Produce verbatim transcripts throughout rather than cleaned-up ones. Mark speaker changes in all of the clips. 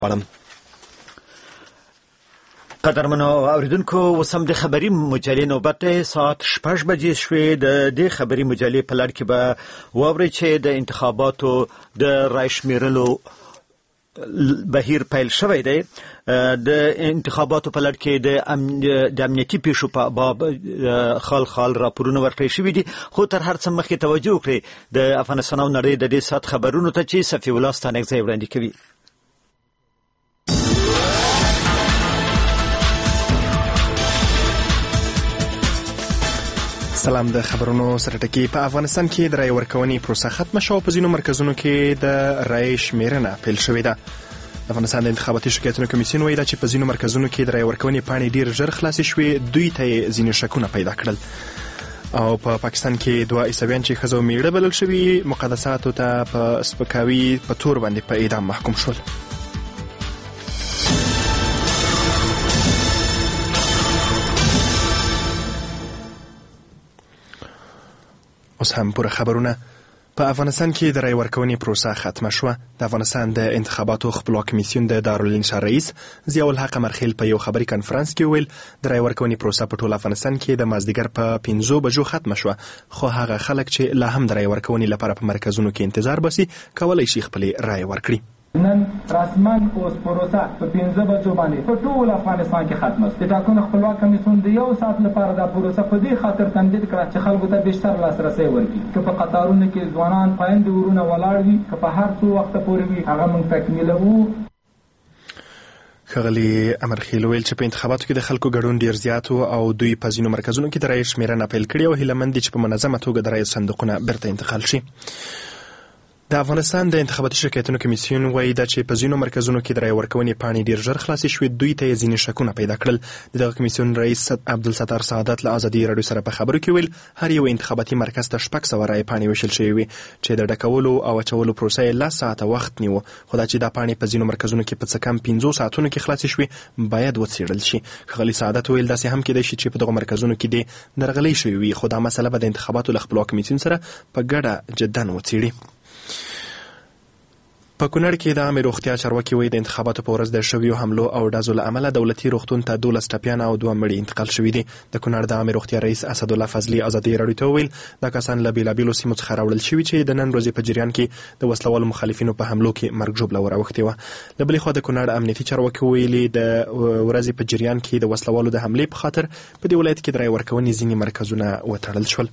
Speaker 1: پړم.
Speaker 2: قدرمنو اوریدونکو، اوس هم د خبري مجلې نوبت دی. ساعت شپږ بجې شوې. د دې خبري مجلې په لړ کې به واورئ چې د انتخاباتو د رای شمیرلو بهیر پیل شوی دی. د انتخاباتو په لړ کې د امنیتي پیښو په باب خال خال راپورونه ورکړل شوي دي، خو تر هر څه مخکې توجه وکړئ د افغانستان او نړۍ د دې ساعت خبرونو ته چې صفي الله ستانکزی وړاندې کوي.
Speaker 1: سلام. د خبرونو سره ټکی. په افغانستان کې د رای ورکونې پروسه ختمه شوه او په ځینو مرکزونو کې د رای شمیرنه پیل شوې ده. افغانستان د انتخاباتي شکایتونو کمیسیون وایي چې په ځینو مرکزونو کې د رای ورکونې پاڼې ډیر ژر خلاصې شوې، دوی ته ځینې شکونه پیدا کړل. او په پا پاکستان کې دوه عیسویان چې ښځو میړه بلل شوي مقدساتو ته په سپکاوي په تور باندې په اعدام محکوم شول. اوس هم پوره خبرونه. په افغانستان کې د رای ورکونې پروسه ختمه شوه. د افغانستان د انتخاباتو خپلواک کمیسیون د دارالانشا رئیس ضیاء الحق مرخیل په یو خبري کنفرانس کې ویل د رای ورکونې پروسه په ټول افغانستان کې د مازدیګر په پنځو بجو ختمه شوه، خو هغه خلک چې لا هم د رای ورکونې لپاره په مرکزونو کې انتظار باسي کولای شي خپل رای ورکړي.
Speaker 3: نن رسمن اوس پروسه په پنځه بجو باندې په ټول افغانستان کې ختمه شوه. د ټاکنو خپلواک کمیسیون د یو ساعت لپاره دا پروسه په دې خاطر تمدید کړه چې خلکو ته بیشتر لاسرسی ورکړي، که په قطارونو کې ځوانان پایند ورونه ولاړ وي، که په هر څو وخت پورې وي، هغه موږ تکمیلوو.
Speaker 1: ښاغلي امرخیل ویل چې په انتخاباتو کې د خلکو ګډون ډیر زیات او دوی په ځینو مرکزونو کې د رای شمیرنه پیل کړې او هیله مند دي چې په منظمه توګه د رای صندوقونه بیرته انتقال شي. د افغانستان د انتخاباتي شکایتونو کمیسیون وایي چې په ځینو مرکزونو کې د رای ورکونې پاڼې ډیر ژر خلاصې شوې، دوی ته ځینې شکونه پیدا کړل. د دغه کمیسیون رئیس عبدالستار سعادت له ازادي راډیو سره په خبرو کې ویل هر یو انتخاباتي مرکز ته شپږ سوه رای پاڼې ویشل شوې وي چې د ډکولو او اچولو پروسه یې لس ساعته وخت نیو، خو دا چې دا پاڼې په ځینو مرکزونو کې په څه کم پنځو ساعتونو کې خلاصې شوې باید وڅېړل شي. ښاغلي سعادت ویل داسې هم کېدای شي چې په دغو مرکزونو کې د درغلۍ شوې وي، خو دا مسله به د انتخاباتو له خپلواک کمیسیون سره په ګډه جداً وڅېړي. په کونړ کې د عامې روغتیا چارواکي وایي د انتخاباتو په ورځ د شویو حملو او ډزو له امله دولتي روغتون ته دولس ټپیان او دوه مړي انتقال شوي دي. د کونړ د عامې روغتیا رئیس اسدالله فضلي ازادي راډیو ته وویل دا کسان له بېلابېلو سیمو څخه راوړل شوي چې د نن ورځې په جریان کې د وسلوالو مخالفینو په حملو کې مرګ ژوبله وراوښتې وه. له بلې خوا د کونړ امنیتي چارواکي ویلي د ورځې په جریان کې د وسلوالو د حملې په خاطر په دې ولایت کې د رای ورکونې ځینې مرکزونه وتړل شول.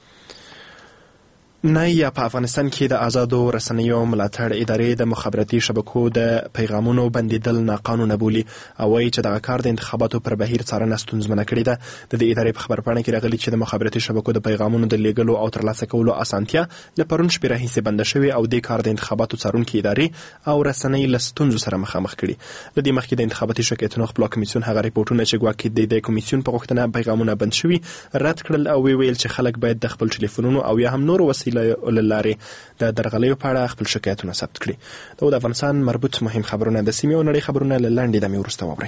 Speaker 1: نایا په افغانستان کې د آزادو رسنیو ملاتړ ادارې د مخابراتي شبکو د پیغامونو بندیدل ناقانونه بولي او وایي چې دغه کار د انتخاباتو پر بهیر څارنه ستونزمنه کړې ده. د دې ادارې په خبرپاڼه کې راغلي چې د مخابراتي شبکو د پیغامونو د لیږلو او ترلاسه کولو اسانتیا له پرون شپې راهیسې بنده شوې او دې کار د انتخاباتو څارونکي ادارې او رسنۍ له ستونزو سره مخامخ کړي. له دې مخکې د انتخاباتي شکایتونو خپلواک کمیسیون هغه ریپورټونه چې ګواکې د دې کمیسیون په غوښتنه پیغامونه بند شوي رد کړل او ویل چې خلک باید د خپل ټلیفونونو او یا هم نور وسیله له لارې د درغلیو په اړه خپل شکایتونه ثبت کړي. دا د افغانستان مربوط مهم خبرونه د سیمې او نړۍ خبرونه له لنډې دمې وروسته واورئ.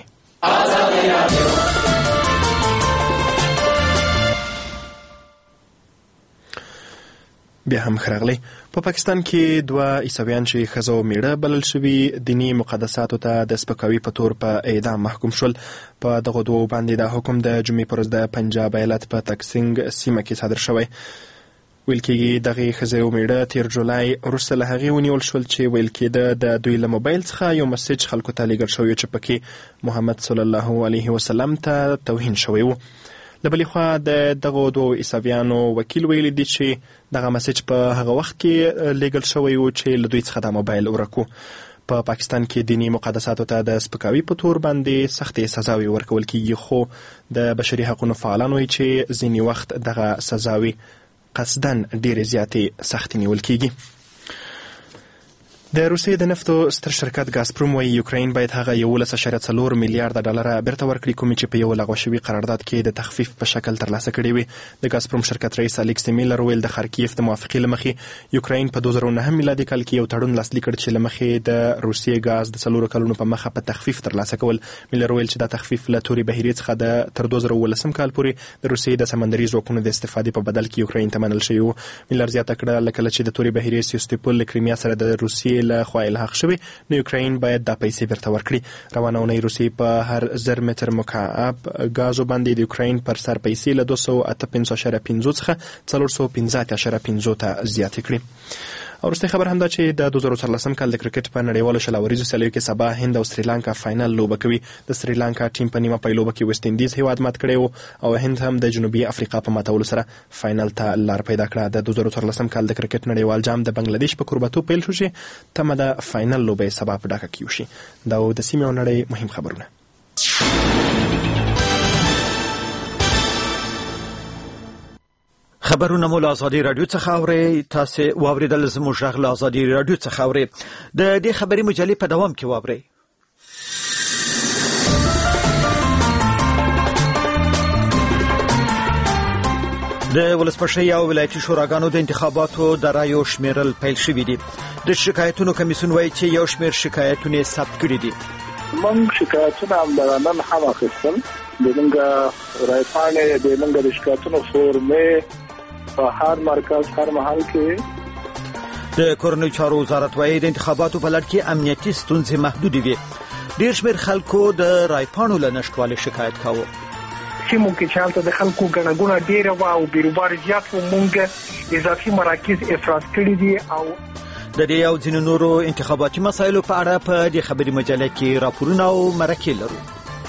Speaker 1: بیا هم ښه راغلی. په پاکستان کې دوه عیسویان چې ښځو میړه بلل شوي دیني مقدساتو ته د سپکاوي په تور په اعدام محکوم شول. په دغو دوو باندې دا حکم د جمعې پر ورځ د پنجاب ایالت په تکسینګ سیمه کې صادر شوی. ویل کېږي دغه ښځې او میړه تیر جولای وروسته له هغې ونیول شول چې ویل کېده د دوی له موبایل څخه یو مسیج خلکو ته لیږل شوی چې پکې محمد صلی الله علیه وسلم ته توهین شوی و. له بلې خوا د دغو دوو عیسویانو وکیل ویلی دی چې دغه مسیج په هغه وخت کې لیږل شوی و چې له دوی څخه دا موبایل ورک و. په پاکستان کې دیني مقدساتو ته د سپکاوي په تور باندې سختې سزاوي ورکول کېږي، خو د بشري حقونو فعالان وایي چې ځینې وخت دغه سزاوي قصدن ډېرې زیاتې سختې نیول کېږي. د روسیې د نفتو ستر شرکت ګازپروم وایي یوکراین باید هغه یولس اعشاریه څلور میلیارډه ډالره بیرته ورکړي کومې چې په یو لغوه شوي قرارداد کې د تخفیف په شکل ترلاسه کړي وي. د ګازپروم شرکت رئیس الیکس میلر ویل د خارکیف د موافقې له مخې یوکراین په دوه زره نهم میلادي کال کې یو تړون لاسلیک کړ چې له مخې د روسیې ګاز د څلورو کلونو په مخه په تخفیف ترلاسه کول. میلر ویل چې دا تخفیف له تورې بهیرې څخه د تر دوه زره اوولسم کال پورې د روسیې د سمندري ځواکونو د استفادې په بدل کې یوکراین ته منل شوی و. میلر زیاته کړه لکه چې د تورې بهیرې سیوستوپول له کریمیا سره د روسیې پیسې له خوا الحاق شوي نو یوکراین باید دا پیسې بیرته ورکړي. روانه اونۍ روسیې په هر زر متر مکعب ګازو باندې د یوکراین پر سر پیسې له دوه سوه اته پنځوس اعشاریه پنځه څخه څلور سوه پنځه اتیا اعشاریه پنځه ته زیاتې کړي. او وروستۍ خبر هم دا چې د دوه زره څلورلسم کال د کرکټ په نړیوالو شل اوریزو سیالیو کې سبا هند او سریلانکا فاینل لوبه کوي. د سریلانکا ټیم په نیمه پای لوبه کې ویسټ انډیز هیواد مات کړی و او هند هم د جنوبي افریقا په ماتولو سره فاینل ته لار پیدا کړه. د دوه زره څلورلسم کال د کرکټ نړیوال جام د بنگلادیش په کوربتو پیل شو چې تمه د فاینل لوبه سبا په ډاکا کې وشي. دا د سیمې او نړۍ مهم خبرونه.
Speaker 2: خبرونه مو له ازادي رادیو څخه اورئ. تاسو واوریدل زموږ غږ له ازادي رادیو څخه اورئ. د دې خبري مجلې په دوام کې واورئ. د ولسمشر او ولایتي شوراګانو د انتخاباتو د رایو شمیرل پیل شوی دی. د شکایتونو کمیسیون وایي چې یو شمیر شکایتونه ثبت کړي دي.
Speaker 4: موږ شکایتونه عملاً هم اخیستل. دغه رایپانې د موږ د شکایتونو فورمې په هر مرکز هر محل کې
Speaker 2: د کورنۍ چارو وزارت وايي د انتخاباتو په لړ کې امنیتي ستونزې محدودې وي. ډېر شمېر خلکو د رایپانو له نشتوالي شکایت کاوه.
Speaker 5: سیمو کې چې هلته د خلکو ګڼه ګوڼه ډېره وه او بیروبار زیات و، موږ اضافي مراکز افراز کړي دي. او
Speaker 2: د دې او ځینو نورو انتخاباتي مسایلو په اړه په دې خبري مجله کې راپورونه او مرکې لرو.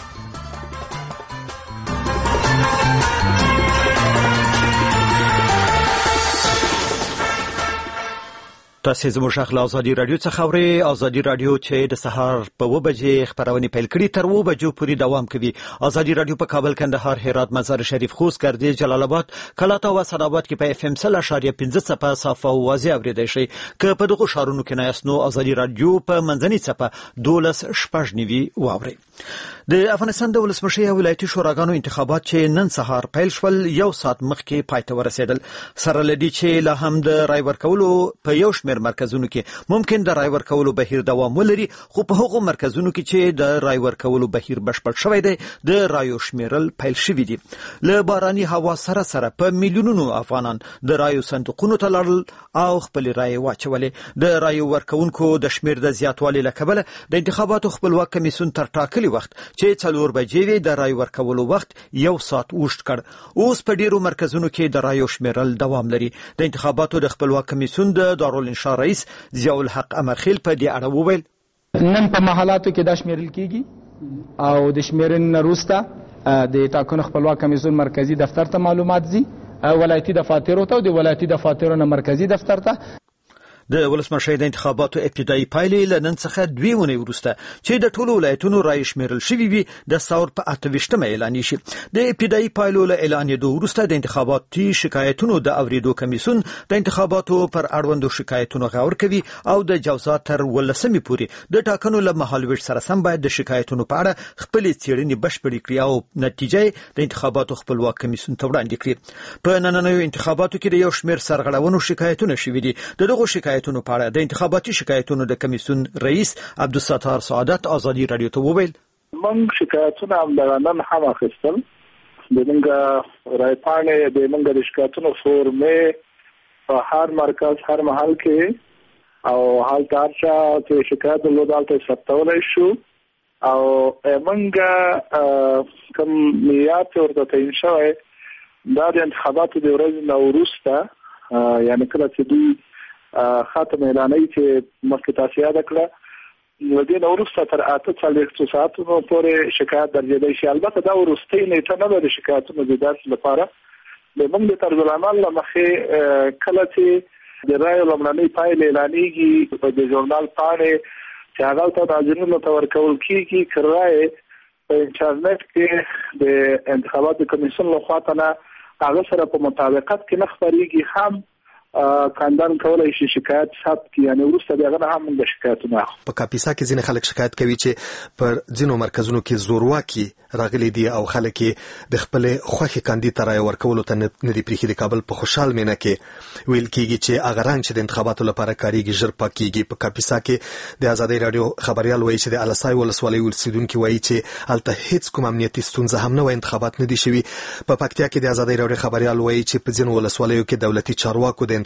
Speaker 2: تاسو زموږ غږ له ازادي رادیو څخه اورئ. ازادي رادیو چې د سهار په اوه بجې خبرونه پیل کړي تر اوه بجو پورې دوام کوي. ازادي رادیو په کابل، کندهار، هرات، مزار شریف، خوست، ګردیز، جلال آباد، کلاتا او اسداباد کې په اف ام سل اشاریه پنځه څپه صافه او واضح اوریدای شي. که په دغه شهرونو کې نه یاست نو ازادي رادیو په منځنۍ څپه دولس شپږ نیوي واورئ. د افغانستان د ولسمشر او ولایتي شوراګانو انتخابات چې نن سهار پیل شول یو ساعت مخکې پای ته ورسېدل. سره لدی چې لا هم د رای ورکولو په یو شمېر مرکزونو کې ممکن د رای ورکولو بهیر دوام ولري، خو په هغو مرکزونو کې چې د رای ورکولو بهیر بشپړ شوی دی د رایو شمیرل پیل شوی دي. له باراني هوا سره سره په میلیونونو افغانان د رایو صندوقونو ته لاړل او خپل رای واچولې. د رایو ورکونکو د شمیر د زیاتوالي له کبله د انتخاباتو خپلواک کمیسیون تر ټاکلي وخت چې څلور بجې وي د رای ورکولو وخت یو ساعت اوږد کړ. اوس په ډیرو مرکزونو کې د رایو شمیرل دوام لري. د انتخاباتو د خپلواک کمیسیون د دارالانشا رئیس ضیاء الحق امرخیل په دې اړه وویل
Speaker 3: نن په محلاتو کې دا شمیرل کیږي او د شمیرنې وروسته د ټاکنو خپلواک کمیسیون مرکزی دفتر ته معلومات ځي، ولایتي دفاترو ته او د ولایتي دفاترو نه مرکزی دفتر ته.
Speaker 2: د ولسمشر د انتخاباتو ابتدایي پایلې له نن څخه دوې اونۍ وروسته چې د ټولو ولایتونو رای شمیرل شوي وي د ساور په اته ویشتمه اعلان شي. د ابتدایي پایلو له اعلانېدو وروسته د انتخاباتي شکایتونو د اوریدو کمیسیون د انتخاباتو پر اړوندو شکایتونو غور کوي او د جوزا تر ولسمې پورې د ټاکنو له مهالویش سره سم باید د شکایتونو په اړه خپلې څېړنې بشپړې کړي او نتیجه د انتخاباتو خپلواک کمیسیون ته وړاندې کړي. په نننیو انتخاباتو کې د یو شمېر سرغړونو شکایتونه شوي دي. د دغو شکایتونو په اړه د انتخاباتي شکایتونو د کمیسیون رئیس عبدالستار سعادت ازادي رادیو ته وویل
Speaker 4: موږ شکایتونه عملاً هم اخیستل. دغه رایپانې د موږ د شکایتونو فورمې په هر مرکز هر محل کې او حال تارچا چې شکایت لودالته ثبتولای شو او موږ کوم میات ورته تعین شوی دا د انتخاباتو د ورځې نه وروسته یعنی کله چې دوی خاتم اعلانوي چې مخکې تاسو یاد کړه نو دې نو وروسته تر اته څلوېښتو ساعتونو پورې شکایت درجېدای شي. البته دا وروستۍ نیټه نه ده د شکایتونو د درج لپاره. د موږ د طرز العمل له مخې کله چې د رایو لومړنۍ پایلې اعلانېږي په د ژورنال پاڼې چې هغه ته ناظرینو ته ورکول کېږي که رایې په انټرنیټ کې د انتخاباتو کمیسیون لخوا ته نه هغه سره په مطابقت کې نه خپرېږي هم کاندان کولای شي شکایت ثبت کړي. یعنی وروسته بیا غواړم هم د شکایتونه
Speaker 6: په کاپیسا کې ځینې خلک شکایت کوي چې پر ځینو مرکزونو کې زورواکي راغلي دي او خلک د خپل خوښي کاندید ته رای ورکولو ته نه دي پریښي. د کابل په خوشحال مینه کې ویل کېږي چې هغه رنګ چې د انتخاباتو لپاره کاریږي ژر پاکېږي. په کاپیسا کې د ازادي رادیو خبريال وایي چې د الاسای ولسوالۍ اوسیدونکو وایي چې هلته هیڅ کوم امنیتي ستونزه هم نه و، انتخابات نه دي شوي. په پکتیا کې د ازادي رادیو خبريال وایي چې په ځینو ولسوالیو کې دولتي چارواکو د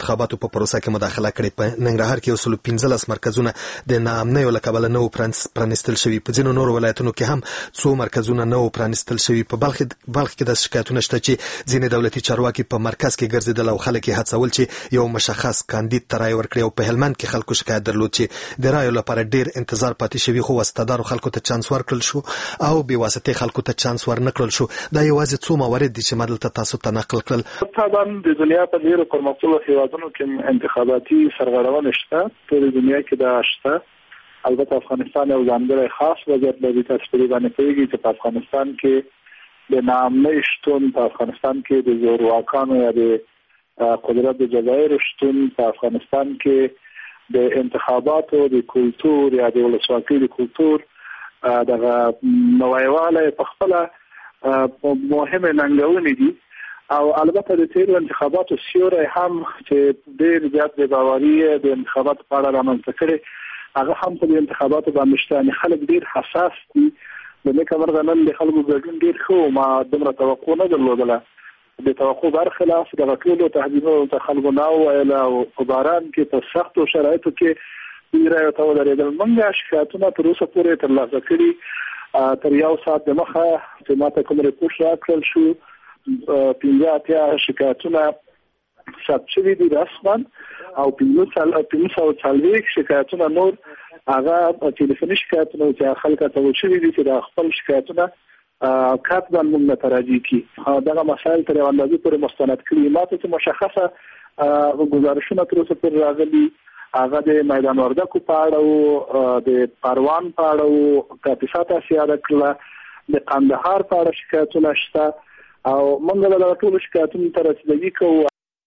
Speaker 6: انتخاباتو په پروسه کې مداخله کړې. په ننګرهار کې وسلو پنځلس مرکزونه د ناامنۍ له کبله نه پرانیستل شوي. په ځینو نورو ولایتونو کې هم څو مرکزونه نه پرانیستل شوي. په بلخ بلخ کې د شکایتونه شته چې ځینې دولتي چارواکي په مرکز کې ګرځېدل او خلک یې هڅول چې یو مشخص کاندید ته رایه ورکړي. او په هلمند کې خلکو شکایت درلود چې د رایو لپاره ډیر انتظار پاتې شوی، خو وسطدارو خلکو ته چانس ورکړل شو او بې واسطې خلکو ته چانس ورنکړل شو. دا یوازې څو موارد دي چې ما دلته تاسو ته نقل کړل.
Speaker 4: طبعا د دنیا په ډیرو پرمختللو هیوادونو کې انتخاباتي سرغړونه شته، ټول دنیا کې دا شته. البته افغانستان یو ځانګړی خاص وضعیت لري. تاسو په دې باندې پوهیږئ چې په افغانستان کې د ناامنۍ شتون، په افغانستان کې د زورواکانو یا د قدرت د جزایر شتون، په افغانستان کې د انتخاباتو د کلتور یا د ولسواکۍ د کلتور دغه نوایواله په خپل مهمه ننګونې دي. او البته د تیر انتخاباتو سیوری هم چې ډېر زیات د باوري د انتخاباتو په اړه رامنځته کړي، هغه هم په انتخاباتو باندې شته. خلک ډېر حساس دي. د نیکه مرغه نن د خلکو ګډون ډېر ښه، ما دومره توقع نه درلودله. د توقع برخلاف د ټولو تهدیدونو ته خلکو نه وویله او په باران کې په سختو شرایطو کې دوی رایو ته ودرېدل. موږ شکایتونه تر اوسه پورې ترلاسه کړي. تر یو ساعت دمخه چې ما ته کوم ریپورټ راکړل شو، پنځه اتیا شکایتونه ثبت شوي دي رسما، او پنځه سوه څلوېښت شکایتونه نور هغه ټلیفوني شکایتونه چې خلکو ته وشوي دي چې د خپل شکایتونه کاتبا موږ ته راځي کی دغه مسایل تر یو اندازې پورې مستند کړي. ماته چې مشخصه گزارشونه تر اوسه پورې راغلي هغه د میدان وردګو په اړه او د پروان په اړه او کاپیسا تاسو یاد کړل، د قندهار په اړه شکایتونه شته او موږ له ټولو شکایتونو ته رسیدګي کوو.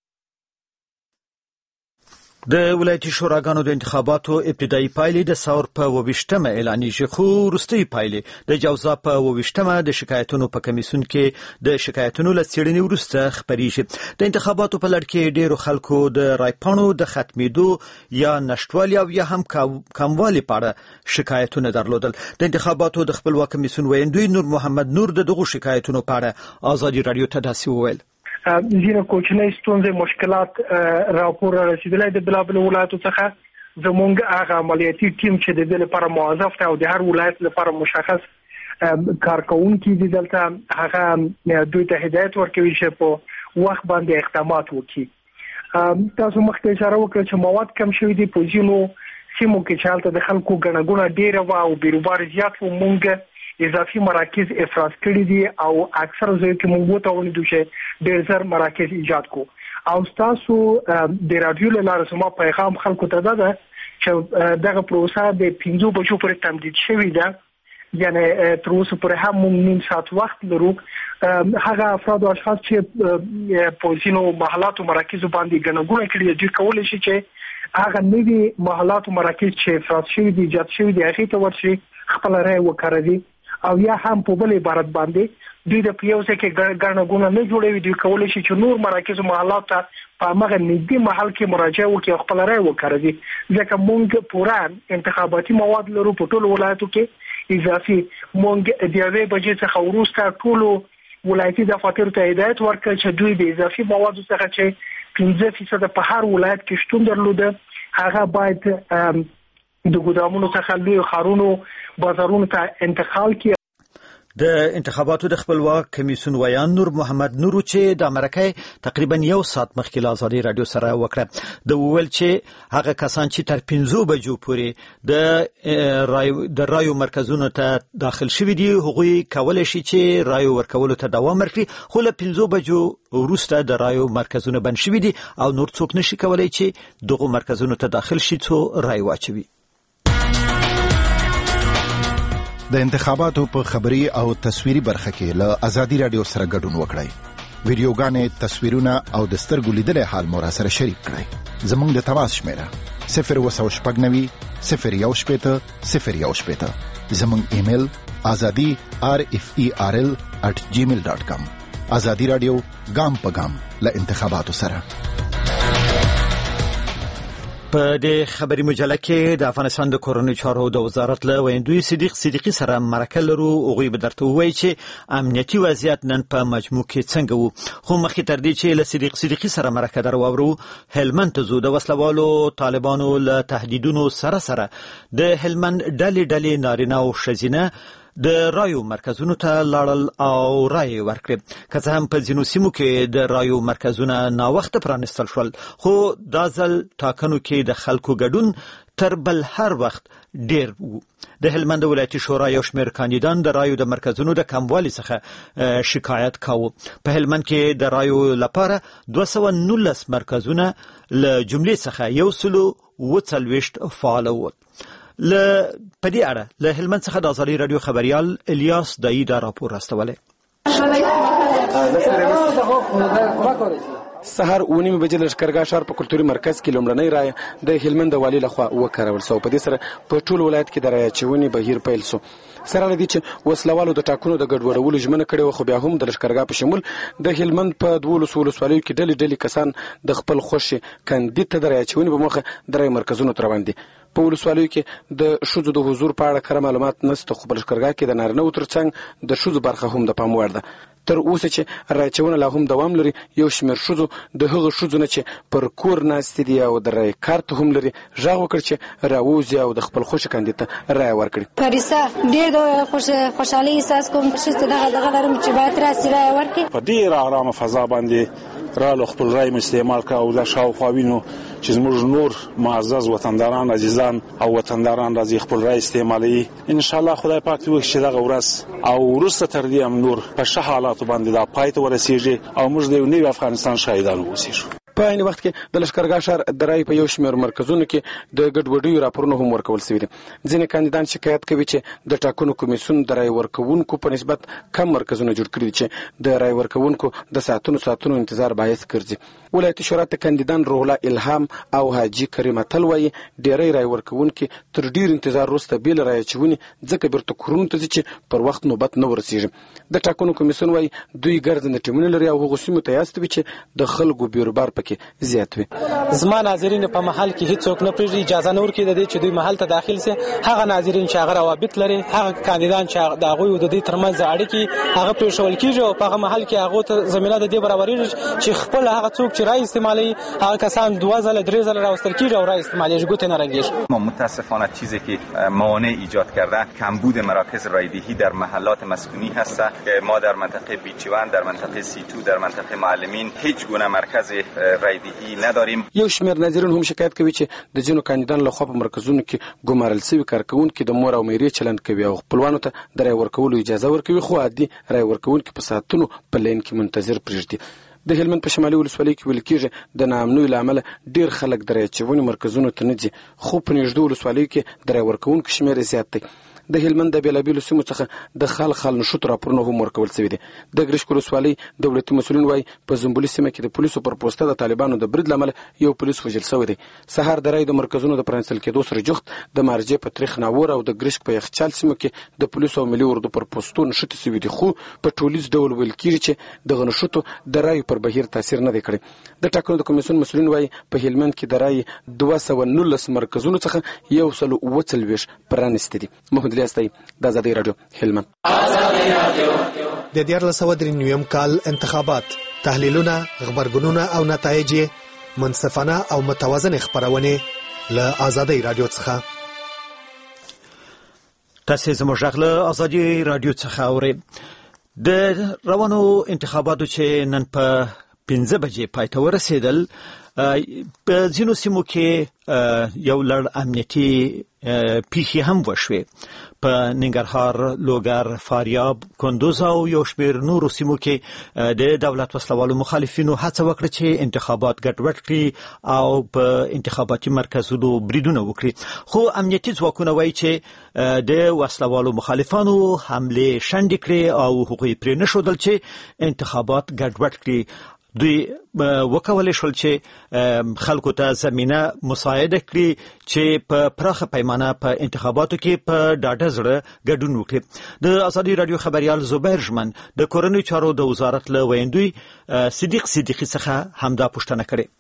Speaker 2: د ولایتي شوراګانو د انتخاباتو ابتدایي پایلې د ثور په وویشتمه اعلانېږي، خو وروستۍ پایلې د جوزا په وویشتمه د شکایتونو په کمیسیون کې د شکایتونو له څېړنې وروسته خپریږي. د انتخاباتو په لړ کې ډېرو خلکو د رایپاڼو د ختمېدو یا نشټوالي او یا هم کموالي په اړه شکایتونه درلودل. د انتخاباتو د خپلواک کمیسیون ویاندوی نور محمد نور د دغو شکایتونو په اړه ازادي رادیو ته داسې وویل:
Speaker 5: ځینې کوچنۍ ستونزې مشکلات راپور رسیدلی د بلابل ولایتو څخه. زموږ هغه عملیاتي ټیم چې د دې لپاره موظف دی او د هر ولایت لپاره مشخص کارکونکي دي، دلته هغه دوی ته هدایت ورکوي چې په وخت باندې اقدامات وکړي. تاسو مخکې اشاره وکړه چې مواد کم شوي دي په ځینو سیمو کې چې هلته د خلکو ګڼه ګوڼه ډېره وه او بیروبار زیات و. موږ اضافي مراکز افراز کړي دي او اکثر ځای کې موږ ته ولیدو چې ډېر زر مراکز ایجاد کو. او تاسو د رادیو له لارې زما پیغام خلکو ته ده چې دغه پروسه د پنځو بجو پورې تمدید شوې ده، یعنی تر اوسه پورې هم موږ نیم ساعت وخت لرو. هغه افراد او اشخاص چې په ځینو محلاتو مراکزو باندې ګڼه ګوڼه کړي دوی کولی شي چې هغه نوي محلاتو مراکز چې افراز شوي دي ایجاد شوي دي هغې ته ورشي خپله رایه وکاروي، او یا هم په بل عبارت باندې دوی د پیو ځکه ګڼه ګوڼه نه جوړوي. دوی کولی شي چې نور مراکز او محلات ته په هغه نږدې محل کې مراجعه وکړي او خپل رایه وکاروي. ځکه موږ پوره انتخاباتي مواد لرو په ټولو ولایتو کې اضافي. موږ د یوې بجې څخه وروسته ټولو ولایتي دفاترو ته هدایت ورکړ چې دوی د اضافي موادو څخه چې پنځه فیصده په هر ولایت کې شتون درلوده هغه باید د ګودامونو څخه لوی ښارونو بازارونو ته انتقال کړي.
Speaker 2: د انتخاباتو د خپلواک کمیسیون ویان نور محمد نور چې د امریکای تقریبا یو ساعت مخکې له ازادي رادیو سره وکړه د ویل چې هغه کسان چې تر پنځو بجو پورې د رایو د رایو مرکزونو ته داخل شوي دي هغوی کولای شي چې رایو ورکولو ته دوام ورکړي، خو له پنځو بجو وروسته د رایو مرکزونه بند شوي دي او نور څوک نشي کولای چې دغه مرکزونو ته داخل شي څو رای واچوي.
Speaker 7: د انتخاباتو په خبري او تصویري برخه کې له ازادي رادیو سره ګډون وکړئ. ویډیوګانې، تصویرونه او د سترګو لیدلې حال مو را سره شریک کړئ. زموږ د تماس شمیره صفر وسو شپږ نوي صفر یو شپېته صفر یو شپېته. زموږ ایمیل azadi r f e r l at gmail dot com. ازادي رادیو ګام په ګام له انتخاباتو سره.
Speaker 2: په دې خبري مجله کې د افغانستان د کورونو چارو د وزارت له ویندوی صدیق صدیقی سره مرکه لرو او غوی به درته وایي چې امنیتي وضعیت نن په مجموع کې څنګه وو. خو مخکې تر دې چې له صدیق صدیقی سره مرکه درو واورو، هلمند ته ځو. د وسلوالو طالبانو له تهدیدونو سره سره د هلمند ډلې ډلې نارینه او ښځینه د رایو مرکزونو ته لاړل او رای ورکړي. که څه هم په ځینو سیمو کې د رایو مرکزونه ناوخته پرانستل شول، خو دا ځل ټاکنو کې د خلکو ګډون تر بل هر وخت ډیر وو. د هلمند ولایتي شورا یو شمېر کاندیدان د رایو د مرکزونو د کموالي څخه شکایت کاوه. په هلمند کې د رایو لپاره دوه سوه نولس مرکزونه له جملې څخه یو سلو اووه څلوېښت فعال وو. ل پدې اړه له هلمند څخه د ازادي رادیو خبريال الیاس دایی دا راپور راستولی.
Speaker 8: سهار اونیم بجې لښکرګاه ښار په کلتوري مرکز کې لومړنۍ رایه د هلمند د والي لخوا وکارول شوه. په دې سره په ټول ولایت کې د رایه اچونې بهیر پیل شو. سره له دې چې وسلوالو د ټاکنو د ګډوډولو ژمنه کړې وه، خو بیا هم د لښکرګاه په شمول د هلمند په دولسو ولسوالیو کې ډلې ډلې کسان د خپل خوښې کاندید ته د رایه اچونې په موخه د رایې مرکزونو ته روان دي. په ولسوالیو کې د ښځو د حضور په اړه کره معلومات نشته، خو په لښکرګاه کې د نارینه‌وو ترڅنګ د ښځو برخه هم د پام وړ ده. تر اوسه چې رایه اچونه لا هم دوام لري، یو شمېر ښځو د هغو ښځو نه چې پر کور ناستې دي او د رایې کارت هم لري غږ وکړ چې راووځي او د خپل خوښه کاندید ته رایه ورکړي.
Speaker 9: پریسا ډېر خوشحالي احساس کوم چې دغه دغه لرم چې باید راسي رایه ورکړي.
Speaker 10: په ډېر ارامه فضا باندې رالو خپل رایې مې استعمال کړه او دا شاوخوا وینو چې زموږ نور معزز وطنداران عزیزان او وطنداران راځي خپل رایې استعمالوي. انشاءالله خدای پاک دې وکړي چې دغه ورځ او وروسته تر دې هم نور په ښه حالاتو باندې دا پای ته ورسېږي او موږ د یو نوي افغانستان شاهدان واوسېږو.
Speaker 8: په عین وخت کې د لښکرګاه ښار د رایې په یو شمېر مرکزونو کې د ګډوډیو راپورونه هم ورکول شوي دي. ځینې کاندیدان شکایت کوي چې د ټاکنو کمیسیون د رایې ورکوونکو په نسبت کم مرکزونه جوړ کړي دي چې د رایې ورکوونکو د ساعتونو ساعتونو انتظار باعث ګرځي. ولایتي شورا ته کاندیدان روح الله الهام او حاجي کریم اتل وایي ډېری رایې ورکوونکي تر ډېر انتظار وروسته بې له رایې اچونې ځکه بیرته کورونو ته ځي چې پر وخت نوبت نه ورسېږي. د ټاکنو کمیسیون وایي دوی ګرځنده ټیمونه لري او هغو سیمو ته یې استوي چې د خلکو بیروبار پکې زیات وي.
Speaker 11: زما ناظرین په محل کې هیڅوک نه پرېږدي، اجازه نه ورکوي د دې چې دوی محل ته داخل سي. هغه ناظرین چې هغه روابط لري، هغه کاندیدان چې د هغوی د دې ترمنځ اړیکې هغه پرېښول کېږي او په هغه محل کې هغو ته زمینه د دې برابرېږي چې خپل هغه څوک چې رای استعمالوي هغه کسان دوه ځله درې ځله راوستل کېږي او رای استعمالېږي، ګوتې نه رنګېږي.
Speaker 12: ما متاسفانه چیزی که موانع ایجاد کرده کمبود مراکز رایدهی در محلات مسکونی هست که ما در منطقه بیچوان، در منطقه سیتو، در منطقه معلمین هیچ گونه مرکز رایدهی نداریم.
Speaker 8: یو شمېر ناظرین هم شکایت کوي چې د ځینو کاندیدانو لخوا په مرکزونو کې ګمارل شوي کارکوونکي د مور او میرې چلند کوي او خپلوانو ته د رایې ورکولو اجازه ورکوي، خو عادي رایې ورکوونکي په ساعتونو په لین کې منتظر پرېږدي. د هلمند په شمالي ولسوالۍ کې ویل کېږي د ناامنیو له امله ډېر خلک د رایې اچونې مرکزونو ته نه ځي، خو په نږدې ولسوالیو کې د رایې ورکوونکو شمېر زیات دی. د هلمند د بیلابیلو سیمو څخه د خال خال نشوت راپورونه هم ورکول شوي دي. د ګرشک ولسوالۍ دولتي مسؤلین وایي په زنبولي سیمه کې د پولیسو پر پوسته د طالبانو د برید له امله یو پولیس وژل شوی دی. سهار د رایې د مرکزونو د پرانیستل کېدو سره جوخت د مارجې په تریخ ناور او د ګرشک په یخچال سیمو کې د پولیسو او ملي اردو پر پوستو نښتې شوي دي، خو په ټولیز ډول ویل کېږي چې دغه نښتو د رایو پر بهیر تاثیر نه دی کړی. د ټاکنو د کمیسیون مسؤلین وایي په هلمند کې د رایې دوه سوه نولس مرکزونو څخه یو سل اووه څلوېښت پرانیستي دي. محمد الیاس دی، د ازادي رادیو هلمند.
Speaker 6: د دیارلس سوه درې نویم کال انتخابات، تحلیلونه، خبرګونونه او نتایج منصفانه او متوازن خبرونه له ازادي رادیو څخه.
Speaker 2: تاسو زموږ غږ له ازادي رادیو څخه اورئ. د روانو انتخاباتو چې نن په پنځه بجې پای ته ورسېدل، په ځینو سیمو کې یو لړ امنیتي پیښې هم وشوې. په ننګرهار، لوګر، فاریاب، کندوز او یو شمېر نورو سیمو کې د دولت وسلوالو مخالفینو هڅه وکړه چې انتخابات ګډوډ کړي او په انتخاباتي مرکزونو بریدونه وکړي. خو امنیتي ځواکونه وایي چې د وسلوالو مخالفانو حملې شنډې کړې او هغوی پرې نښودل چې انتخابات ګډوډ کړي. دوی وکولای شول چې خلکو ته زمینه مساعده کړي چې په پراخه پیمانه په انتخاباتو کې په ډاډه زړه ګډون وکړي. د ازادي رادیو خبريال زبیر ژمن د کورنیو چارو د وزارت له ویندوی صدیق صدیقی څخه همدا پوښتنه کړې.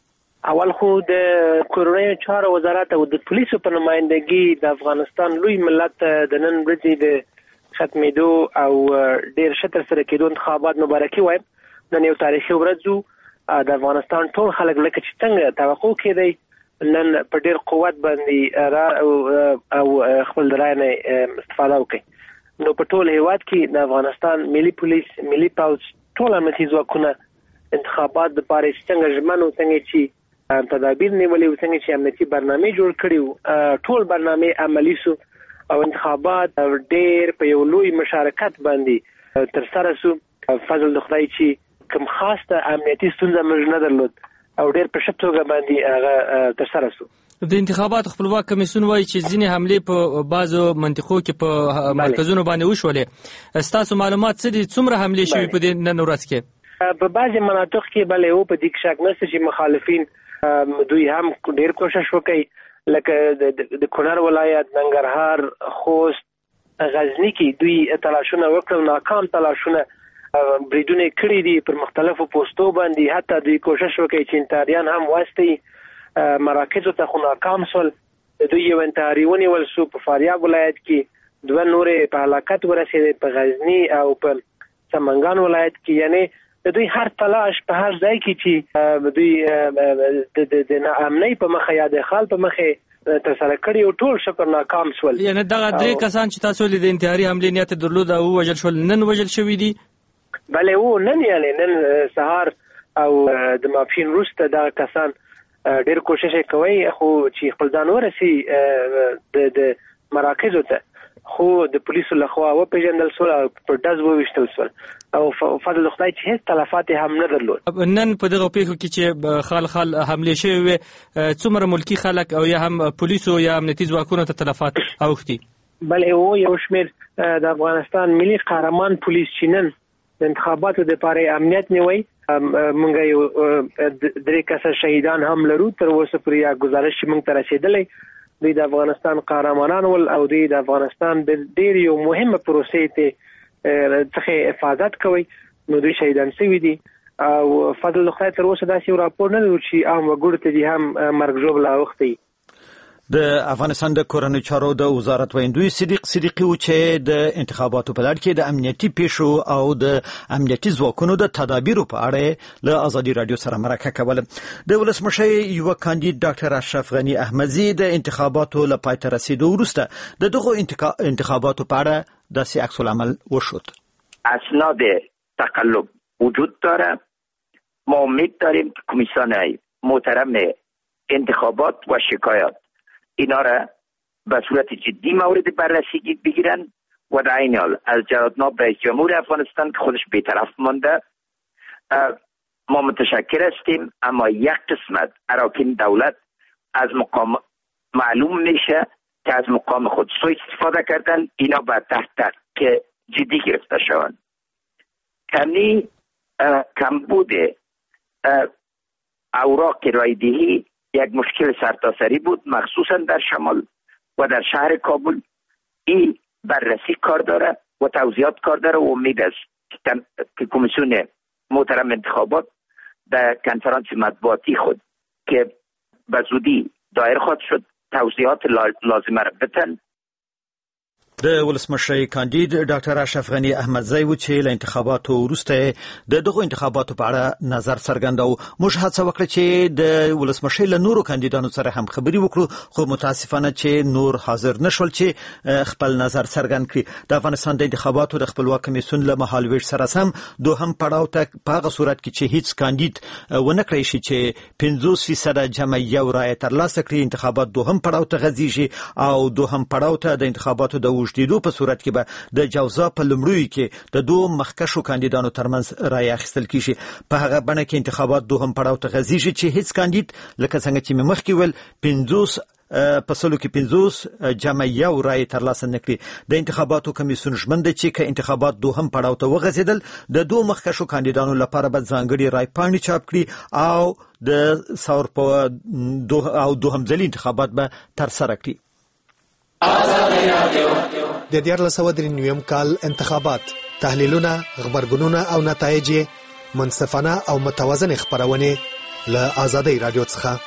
Speaker 13: اول خو د کورنۍ چارو وزارت او د پولیسو په نمائندګي د افغانستان لوی ملت د نن ورځې د ختمېدو او ډېر ښه ترسره کېدو انتخابات مبارکي وایم. نن یو تاریخي ورځ د افغانستان ټول خلک لکه چې څنګه توقع کېدی نن په ډېر قوت باندې را او خپل رایې نه استفاده وکړي. نو په ټول هیواد کې د افغانستان ملي پولیس، ملي پوځ، ټول امنیتي ځواکونه انتخابات د پاره څنګه ژمنو څنګه چې تدابیر نیولې څنګه چې امنیتي برنامه جوړ کړیو ټول برنامه عملی سو او انتخابات ډېر په یو لوی مشارکت باندې تر سره سو. فضل د خدای چې کوم خاصه امنیتي ستونزه موږ نه درلود او ډېر په ښه توګه باندې هغه تر سره سو.
Speaker 14: د انتخاباتو خپلواک کمیسیون وایي چې ځینې حملې په بعضو منطقو کې په مرکزونو باندې وشولې. ستاسو معلومات څه دي؟ څومره حملې شوي په دې نن ورځ کې؟
Speaker 13: په بعضي مناطق کې بلې او په دې کې شک نشته چې مخالفین دوی هم ډېر کوشش وکړي، لکه د کونړ ولایت، ننګرهار، خوست، غزنی کې دوی تلاشونه وکړل، ناکام تلاشونه بریدونه کړي دي پر مختلفو پوسټو باندې. حتی دوی کوشش وکړي چې انتحاریان هم واستي مراکزو ته، خو ناکام شول. دوی یو انتحاري ونیول شو په فاریاب ولایت کې، دوه نورې په هلاکت ورسېدې په غزنی او په سمنګان ولایت کې. یعنی دوی هر تلاش په هر ځای کې چې دوی د ناامنۍ په مخه یا د خال په مخه ترسره کړي او ټول شکر ناکام شول.
Speaker 14: یعنی دغه درې کسان چې تاسو لید انتحاري حملې نیت درلود او وژل شول، نن وژل شوي دي؟
Speaker 13: بلې وو نن یعنی نن سهار او د ماپښین وروسته دغه کسان ډېر کوشش کوي خو چې خپل ځان ورسي د مراکزو ته، خو د پولیسو لخوا وپېژندل شول او په ډز وویشتل شول او فضل خدای چې هیڅ تلفات هم نه درلود.
Speaker 14: نن په دغه پیښو کې چې خال خال حملې شوې وې، څومره ملکي خلک او یا هم پولیسو یا امنیتي ځواکونو ته تلفات اوښتي؟
Speaker 13: بلې وو یو شمېر د افغانستان ملي قهرمان پولیس چې نن د انتخاباتو لپاره امنیت نیوي، مونږ یو درې کسه شهیدان هم لرو تر اوسه پورې. یا گزارش چې مونږ ته رسیدلې دوی د افغانستان قهرمانان ول او دوی د افغانستان د ډېر یو مهمه پروسې ته څخه حفاظت کوي، نو دوی شهیدان شوي دي. او فضل خدای تر اوسه داسې یو راپور نه لرو چې عام وګړو ته دې هم مرګ ژوبله اوښتي.
Speaker 2: د افغانستان د کورنۍ چارو د وزارت ویندوی صدیق صدیقي و چې د انتخاباتو په لړ کې د امنیتي پیښو او د امنیتي ځواکونو د تدابیرو په اړه له ازادي رادیو سره مرکه کوله. د ولسمشر یو کاندید ډاکټر اشرف غنی احمدزی د انتخاباتو له پای ته رسیدو وروسته د دغه انتخاباتو په اړه داسې عکس العمل وشود.
Speaker 15: اسناد تقلب وجود داره. ما امید داریم که کمیسیون محترم انتخابات و شکایات اینا را به صورت جدی مورد بررسی بگیرن و در این حال از جناب رئیس جمهور افغانستان که خودش بی‌طرف مانده ما متشکر هستیم، اما یک قسمت اراکین دولت از مقام معلوم میشه که از مقام خود سوء استفاده کردن، اینا به تحت که جدی گرفته شوند. کمی کمبود اوراق رایدهی یک مشکل سرتاسری بود، مخصوصا در شمال و در شهر کابل. این بررسی کار داره و توضیحات کار داره و امید است که کمیسیون محترم انتخابات در کنفرانس مطبوعاتی خود که به زودی دایر خواهد شد توضیحات لازمه را بدن.
Speaker 2: د ولسمشر کاندید ډاکټر اشرف غنی احمدزی و چې له انتخاباتو وروسته د دغه انتخاباتو په اړه نظر څرګنداو. موږ هڅه وکړه چې د ولسمشر له نورو کاندیدانو سره هم خبري وکړو، خو متاسفانه چې نور حاضر نشول چې خپل نظر څرګند کړي. د افغانستان د انتخاباتو د خپلواک کمیسیون له مهالویش سره سم دوهم پړاو ته په هغه صورت کې چې هیڅ کاندید ونه کړی شي چې پنځوس فیصد جمع یو رایه ترلاسه کړي، انتخابات دوهم پړاو ته غځیږي او دوهم پړاو ته د انتخاباتو د وجدیدو په صورت کې به د جوزا په لومړیو کې د دوه مخکښو کاندیدانو ترمنځ رایه اخیستل کیږي. په هغه بڼه کې انتخابات دوهم پړاو ته غځیږي چې هیڅ کاندید لکه څنګه چې مې مخکې ویل پنځوس په سلو کې پنځوس جمع یو رایه ترلاسه نه کړي. د انتخاباتو کمیسیون ژمن دی چې که انتخابات دوهم پړاو ته وغځېدل د دوه مخکښو کاندیدانو لپاره به ځانګړي رای پاڼې چاپ کړي او د ثور په او دوهم ځلي انتخابات به ترسره کړي.
Speaker 6: د دیارلس سوه درې نویم کال انتخابات، تحلیلونه، خبرګونونه او نتایج منصفانه او متوازن خبرونه له آزادۍ رادیو څخه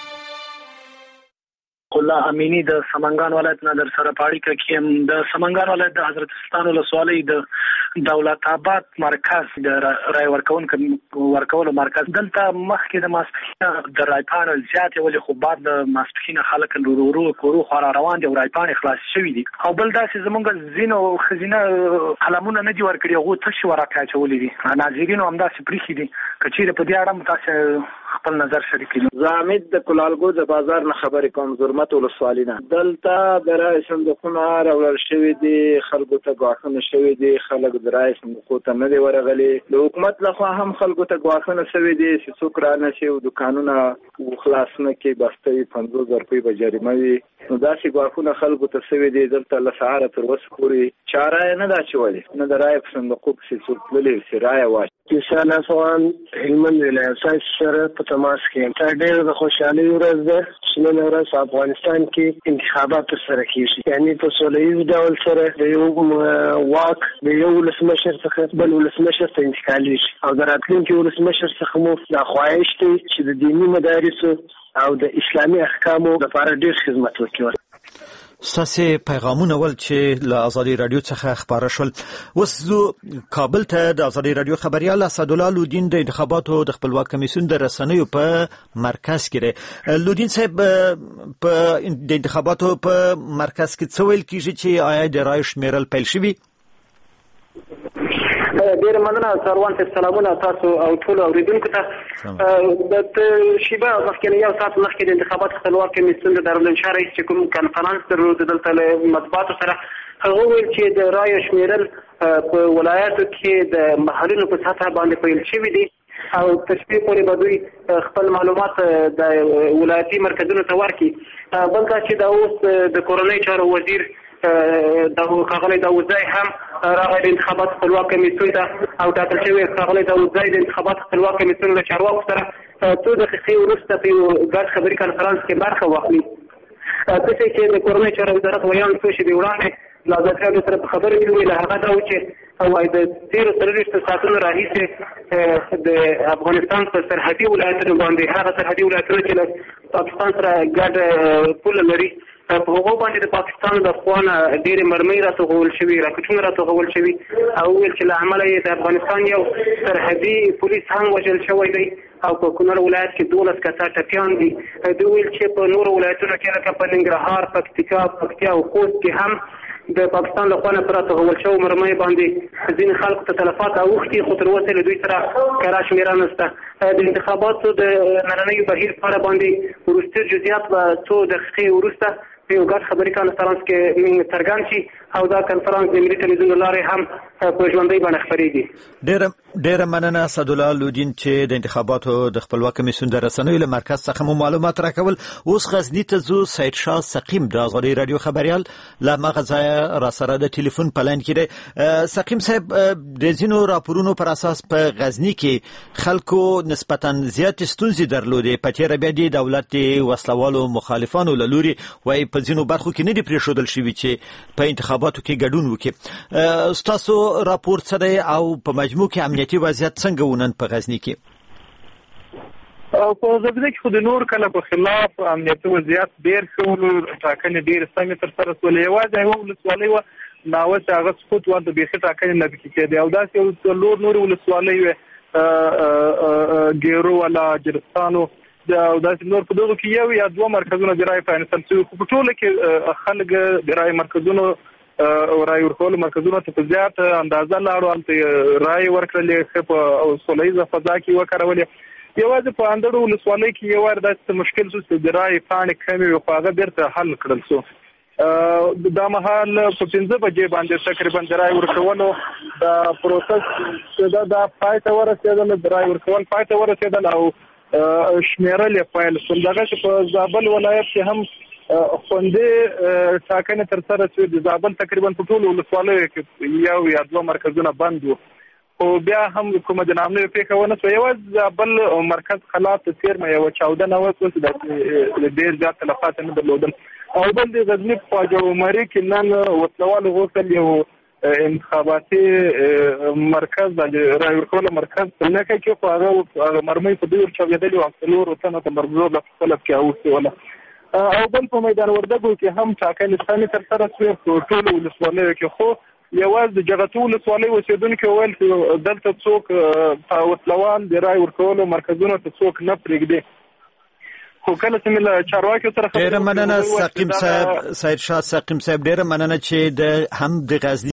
Speaker 5: الله امینی د سمنګان ولایت نه در سره پاړی کوم د سمنګان ولایت د حضرت سلطان ولسوالۍ د دولت آباد مرکز د رای ورکون ورکول مرکز دلته مخکې د ماسپخین د رای پاڼ زیات ولې خو بعد د ماسپخین خلک ورو کورو خورا روان دي او رای پاڼ خلاص شوی دي او بل داسې زمونږ زینو خزینه قلمونه نه دي ورکړي هغه تاسو ورکه چولې دي ناظرین هم داسې پریخي دي کچېره په دې اړه تاسو خپل نظر شریک کړئ.
Speaker 16: زامد د کلالګو د بازار نه خبرې کوم زرمت ولسوالینا دلته د رای صندوقونه راوړل شوی دي خلکو ته غواخنه شوی دي خلک د رای صندوق ته نه دی ورغلي د حکومت لخوا هم خلکو ته غواخنه شوی دي چې څوک را نه شي او دکانونه خلاص نه کې بستوي پنځوس زره روپۍ به جریمه وي نو داسې غواخونه خلکو ته شوی دي دلته له سهار تر اوسه پورې چاره نه دا چولې نه د رای صندوق په څیر تللی چې رای واچي
Speaker 17: کسان افغان هلمند ولایت سره په تماس کې تا ډېر د خوشحالي ورځ ده چې نن ورځ افغانستان کې انتخابات ترسره کیږي یعنی په سوله ییز ډول سره د یو واک د یو ولسمشر څخه بل ولسمشر ته انتقالېږي او د راتلونکي ولسمشر څخه مو دا خواهش دی چې د دیني مدارسو او د اسلامي احکامو لپاره ډېر خدمت وکړي.
Speaker 2: ستاسو پیغامونه ول چې له آزادي رادیو څخه خبره شول اوس زه کابل ته د آزادي رادیو خبريال اسدالله لودین د انتخاباتو د خپلواک کمیسیون د رسنیو په مرکز کې لودین صاحب په د انتخاباتو په مرکز کې څه ویل کیږي چې آیا د رای شمیرل پیل شوی؟
Speaker 18: ډیر مننه سروان ته سلامونه تاسو او ټول اوریدونکو ته د شیبه مخکې یو ساعت مخکې د انتخابات خپلواک کمیسیون د دارالانشا رئیس چې کوم کانفرنس درلود دلته له مطبوعاتو سره هغه ویل چې د رای شمیرل په ولایاتو کې د محلونو په سطح باندې پیل شوی دی او تشبیه پورې به دوی خپل معلومات د ولایتي مرکزونو ته ورکړي بل دا چې د اوس د کورنۍ چارو وزیر د کاغلی داوودزی هم راغی د انتخابات خپلواک کمیسیون ته او ټاکل شوی کاغلی داوودزی د انتخابات خپلواک کمیسیون له چارواکو سره څو دقیقې وروسته په یو ګډ خبري کنفرانس کې برخه واخلي څه چې د کورنۍ چارو وزارت ویان څو شېبې وړاندې له ازادي راډیو سره په خبرو کې ویل هغه دا و چې وايي د تیرو څلوېښتو ساعتونو راهیسې د افغانستان په سرحدي ولایتونو باندې هغه سرحدي ولایتونه چې له پاکستان سره ګډ پوله لري په هغو باندې د پاکستان د خوانه ډېرې مرمۍ راټوغول شوي راکټونه راټوغول شوي او ویل چې له امله یې د افغانستان یو سرحدي پولیس هم وژل شوی دی او په کونړ ولایت کې دولس کسه ټپیان دي دوی ویل چې په نورو ولایتونو کې لکه په ننګرهار پکتیکا پکتیا او خوست کې هم د پاکستان له خوا نه پر راټوغول شوو مرمۍ باندې ځینې خلکو ته تلفات اوښتي خو تر اوسه له دوی سره کره شمېره نشته د انتخاباتو د نننیو بهیر په اړه باندې وروستي جزئیات به څو دقیقې وروسته په یو ګډ خبري کنفرانس کې څرګند شي او دا کنفرانس د ملي ټلویزیون لارې هم په ژوندۍ بڼه خپرېږي.
Speaker 2: ډېره ډېره مننه اسدالله لودین چې د انتخاباتو د خپلواک کمیسیون د رسنیو له مرکز څخه مو معلومات راکول. اوس غزني ته ځو. سید شاه سقیم د آزادي رادیو خبريال له مغه ځایه را سره د ټلیفون په لاین کې دی. سقیم صاحب د ځینو راپورونو پر اساس په غزني کې خلکو نسبتا زیات ستونزې درلودې په تېره بیا د دولت وسلوالو مخالفانو له لوري وایي په ځینو برخو کې نه دي پرېښودل شوي چې په انتخاباتو کې ګډون وکړي. ستاسو راپور څه دی او په مجموع کې امنیتي وضعیت څنګه ونن په غزني کې؟
Speaker 5: په غزني کې خو د نور کله په خلاف امنیتي وضعیت ډېر ښه و ټاکنې ډېرې سمې ترسره شولې یوازې یوه ولسوالۍ وه ناوه چې هغه سقوط ورته بیخي ټاکنې نه پکې کېدې او داسې یو څلور نورې ولسوالۍ وې ګیرو والا جرستانو او داسې نور په دغو کې یو یا دوه مرکزونه د رای پرانستل شوي خو په ټوله کې خلک د رای مرکزونو او رای ورکولو مرکزونو ته په زیات اندازه لاړو هلته رای ورکړلې ښه په سوله ییزه فضا کې وکارولې یوازې په اندړو ولسوالۍ کې یو وار داسې مشکل شو چې د رای پاڼې کمې وې خو هغه بېرته حل کړل شو دا مهال په پنځه بجې باندې تقریبا د رای ورکولو د پروسس چې دا پای ته ورسېدل د رای ورکول پای ته ورسېدل او شمیرل یې پیل شول. دغه چې په زابل ولایت کې هم خوندې ټاکنې ترسره شوې د زابل تقریبا په ټولو ولسوالیو کې یو یا دوه مرکزونه بند وو خو بیا هم کومه د نامنوي پېښه ونه شوه. یوازې زابل مرکز خلاف ته څېرمه یوه چاودنه وشوه چې داسې ډېر زیات تلفات نه درلودل او بل د غزني په خواجه عمري کې نن وسلوالو غوښتل یو انتخاباتي مرکز د رای ورکول مرکز نه کوي چې هغه مرمۍ په دور چویدلی او څلور وطن ته مرګزو د خپل کې اوسه او بل په میدان وردګو کې هم ټاکنې ثاني تر سره شوې په ټولو ولسوالیو کې خو یوازې د جغتو ولسوالۍ اوسېدونکو ویل چې دلته څوک په وسلوال د رای ورکولو مرکزونو ته څوک نه پرېږدي خو کله چې مل چارواکي سره
Speaker 2: ډېر مننه سقیم صاحب سید شاه سقیم صاحب ډېر مننه چې د هم د غزنی